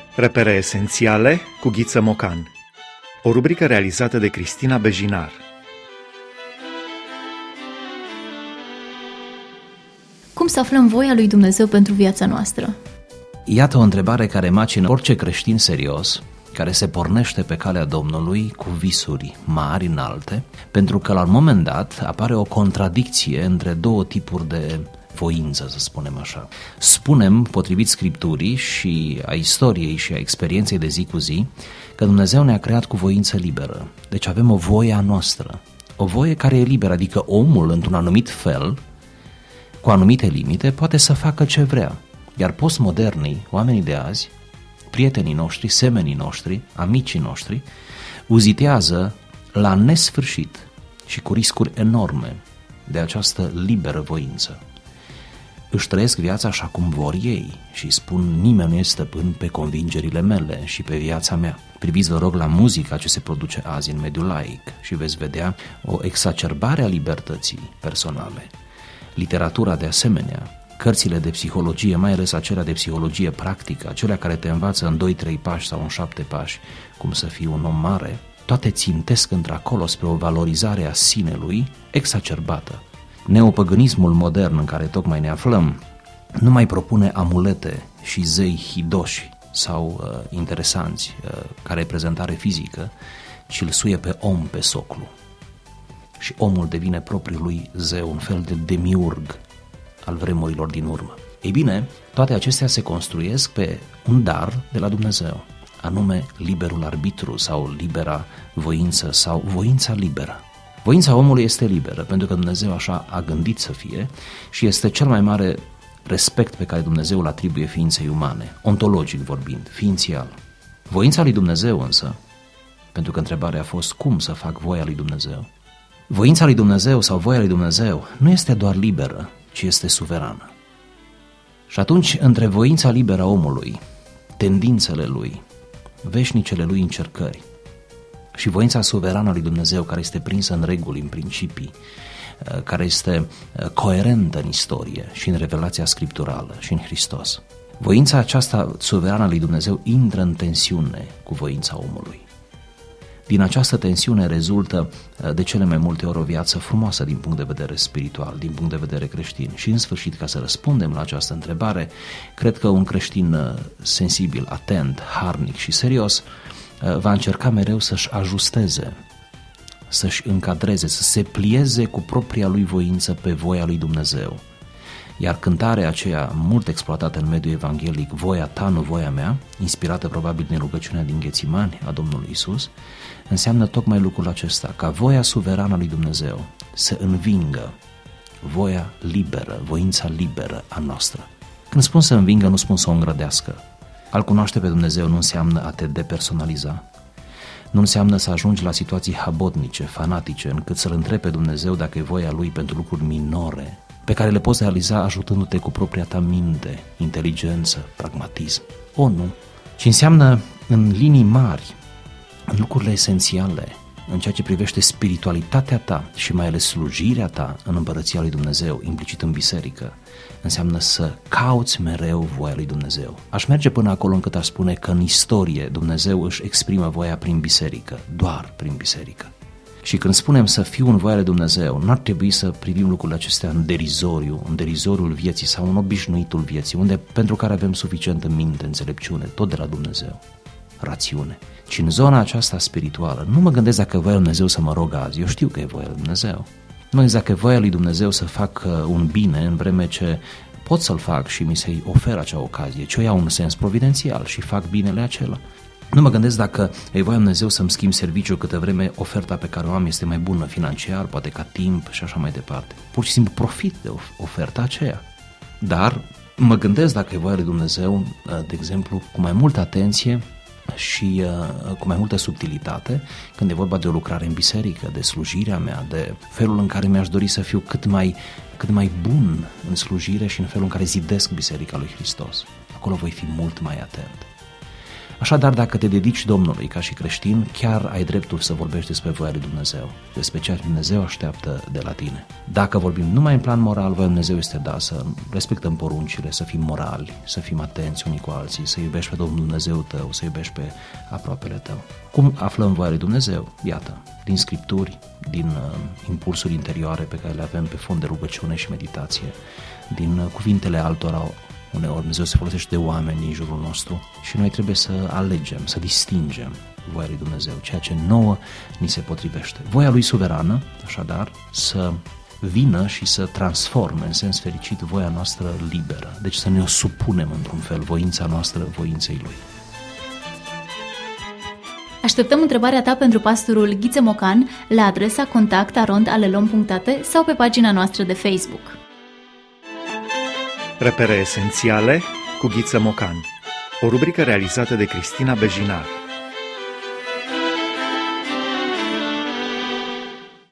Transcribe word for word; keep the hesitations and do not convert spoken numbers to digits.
Repere esențiale cu Ghiță Mocan. O rubrică realizată de Cristina Bejinar. Cum să aflăm voia lui Dumnezeu pentru viața noastră? Iată o întrebare care macină orice creștin serios care se pornește pe calea Domnului cu visuri mari, înalte, pentru că la un moment dat apare o contradicție între două tipuri de voință, să spunem așa. Spunem, potrivit Scripturii și a istoriei și a experienței de zi cu zi, că Dumnezeu ne-a creat cu voință liberă. Deci avem o voie a noastră, o voie care e liberă, adică omul, într-un anumit fel, cu anumite limite, poate să facă ce vrea. Iar postmodernii, oamenii de azi, prietenii noștri, semenii noștri, amicii noștri, uzitează la nesfârșit și cu riscuri enorme de această liberă voință. Își trăiesc viața așa cum vor ei și spun: nimeni nu este stăpân pe convingerile mele și pe viața mea. Priviți, vă rog, la muzica ce se produce azi în mediul laic și veți vedea o exacerbare a libertății personale. Literatura de asemenea, cărțile de psihologie, mai ales acelea de psihologie practică, acelea care te învață în doi trei pași sau în șapte pași cum să fii un om mare, toate țintesc într-acolo spre o valorizare a sinelui exacerbată. Neopăgânismul modern în care tocmai ne aflăm nu mai propune amulete și zei hidoși sau uh, interesanți uh, ca reprezentare fizică, ci îl suie pe om pe soclu. Și omul devine propriul lui zeu, un fel de demiurg al vremurilor din urmă. Ei bine, toate acestea se construiesc pe un dar de la Dumnezeu, anume liberul arbitru sau libera voință sau voința liberă. Voința omului este liberă pentru că Dumnezeu așa a gândit să fie și este cel mai mare respect pe care Dumnezeu îl atribuie ființei umane, ontologic vorbind, ființial. Voința lui Dumnezeu însă, pentru că întrebarea a fost cum să fac voia lui Dumnezeu, voința lui Dumnezeu sau voia lui Dumnezeu nu este doar liberă, ci este suverană. Și atunci, între voința liberă a omului, tendințele lui, veșnicele lui încercări și voința suverană a lui Dumnezeu, care este prinsă în reguli, în principii, care este coerentă în istorie și în revelația scripturală și în Hristos, voința aceasta suverană a lui Dumnezeu intră în tensiune cu voința omului. Din această tensiune rezultă de cele mai multe ori o viață frumoasă din punct de vedere spiritual, din punct de vedere creștin. Și în sfârșit, ca să răspundem la această întrebare, cred că un creștin sensibil, atent, harnic și serios va încerca mereu să-și ajusteze, să-și încadreze, să se plieze cu propria lui voință pe voia lui Dumnezeu. Iar cântarea aceea mult exploatată în mediul evanghelic, voia ta, nu voia mea, inspirată probabil din rugăciunea din Ghețimani a Domnului Iisus, înseamnă tocmai lucrul acesta, ca voia suverană a lui Dumnezeu să învingă voia liberă, voința liberă a noastră. Când spun să învingă, nu spun să o îngrădească. A-L cunoaște pe Dumnezeu nu înseamnă a te depersonaliza, nu înseamnă să ajungi la situații habotnice, fanatice, încât să-L întrebi pe Dumnezeu dacă e voia Lui pentru lucruri minore, pe care le poți realiza ajutându-te cu propria ta minte, inteligență, pragmatism. O, nu. Și înseamnă în linii mari, în lucrurile esențiale, în ceea ce privește spiritualitatea ta și mai ales slujirea ta în împărăția lui Dumnezeu, implicit în biserică, înseamnă să cauți mereu voia lui Dumnezeu. Aș merge până acolo încât aș spune că în istorie Dumnezeu își exprimă voia prin biserică, doar prin biserică. Și când spunem să fiu în voia lui Dumnezeu, n-ar trebui să privim lucrurile acestea în derizoriu, în derizoriul vieții sau în obișnuitul vieții, unde pentru care avem suficientă minte, înțelepciune, tot de la Dumnezeu, rațiune. Ci în zona aceasta spirituală, nu mă gândesc dacă e voia lui Dumnezeu să mă rog azi, eu știu că e voia lui Dumnezeu. Nu mă gândesc dacă e voia lui Dumnezeu să fac un bine în vreme ce pot să-l fac și mi se oferă acea ocazie, ci o iau în sens providențial și fac binele acela. Nu mă gândesc dacă e voia Dumnezeu să-mi schimb serviciul câtă vreme oferta pe care o am este mai bună financiar, poate ca timp și așa mai departe. Pur și simplu profit de oferta aceea. Dar mă gândesc dacă e voia lui Dumnezeu, de exemplu, cu mai multă atenție și uh, cu mai multă subtilitate când e vorba de o lucrare în biserică, de slujirea mea, de felul în care mi-aș dori să fiu cât mai, cât mai bun în slujire și în felul în care zidesc Biserica lui Hristos. Acolo voi fi mult mai atent. Așadar, dacă te dedici Domnului ca și creștin, chiar ai dreptul să vorbești despre voia lui Dumnezeu, despre ceea ce Dumnezeu așteaptă de la tine. Dacă vorbim numai în plan moral, voia lui Dumnezeu este da, să respectăm poruncile, să fim morali, să fim atenți unii cu alții, să iubești pe Domnul Dumnezeu tău, să iubești pe aproapele tău. Cum aflăm voia lui Dumnezeu? Iată, din Scripturi, din uh, impulsuri interioare pe care le avem pe fond de rugăciune și meditație, din uh, cuvintele altora. Uneori Dumnezeu se folosește de oameni în jurul nostru și noi trebuie să alegem, să distingem voia lui Dumnezeu, ceea ce nouă ni se potrivește. Voia lui suverană, așadar, să vină și să transforme în sens fericit voia noastră liberă, deci să ne o supunem într-un fel, voința noastră voinței lui. Așteptăm întrebarea ta pentru pastorul Ghiță Mocan la adresa contact arond alelom punct a t sau pe pagina noastră de Facebook. Repere esențiale cu Ghiță Mocan, o rubrică realizată de Cristina Bejinar.